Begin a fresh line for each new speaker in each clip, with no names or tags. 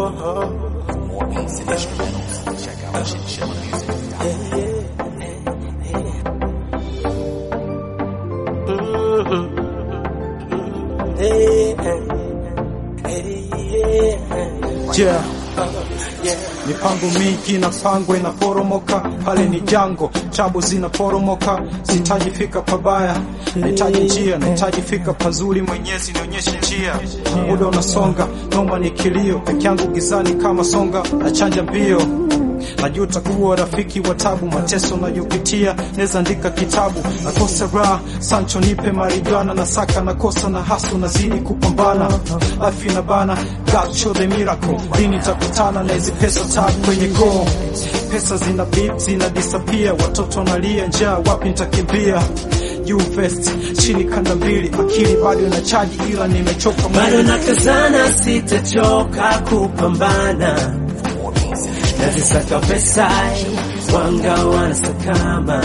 more beats and instrumentals, check out chillmusic.com.
Yeah. Mipango mingi na pangwe na poromoka, pale ni jango, chabu zina poromoka, sitaji fika pabaya, nitaji njia, nitaji fika pazuri, Mwenyezi nionyeshe njia. Muda unasonga, noma ni kilio, peke yangu gizani kama songa, nachanja mbio. Najuta kuwa rafiki wa tabu, mateso nayopitia, neza andika kitabu. Nakosa raha, Sancho nipe marijuana, nasaka nakosa na hasu nazidi kupambana. Life inabana, God show the miracle. Lini takutana na hizi pesa tabu kwenye koo. Pesa zina beep, zina disappear, watoto nalia njaa, wapi nitakimbia. You first, chini kanda mbili, akili bado inachaji ila nimechoka.
Bado nakazana, sitachoka kupambana. Nazisaka pesa, wanga wanasakama.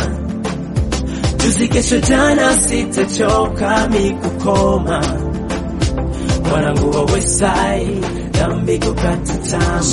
Juzi kesho jana, sitachoka mikukoma. Wanangu wa Westside, dhambi kukata tama.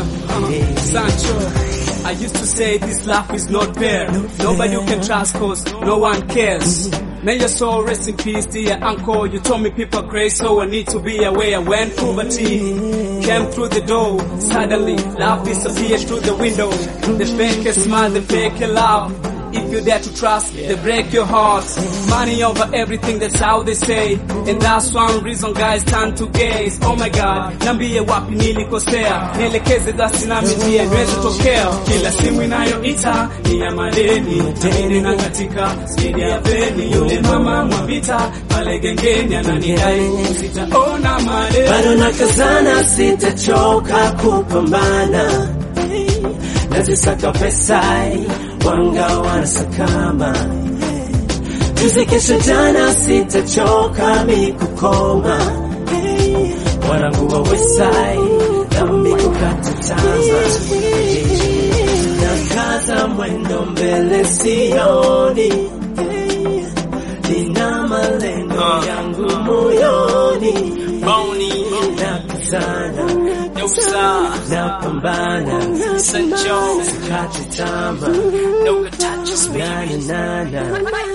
Sancho, I used to say this life is not fair. Nobody you can trust cause no one cares. May your soul rest in peace, dear uncle. You told me people are crazy, so I need to be aware. When poverty came through the door, suddenly love disappeared through the window. The fake smile, the fake love. If you dare to trust, they break your heart. Money over everything, that's how they say. And that's one reason guys turn to gays. Oh my God, nambie wapi nilikosea. Nielekeze dasi na mijia niweze tokea. Kila simu inayoita ni ya madeni. Teni na katika speed ya peni. Yule mama mwambita pale gengeni ananidai sitaona madeni.
Bado nakazana, sitachoka kupambana. Nazisaka pesa, wanga wanasakama. Juzi kesho jana, sitachoka mikukoma. Wanangu wa Westside, dhambi kukata tama. Nakaza mwendo mbele sioni, nina malengo yangu moyoni. Nakazana, napambana,
Sancho,
sikati tama.
no touches me.
Na na na.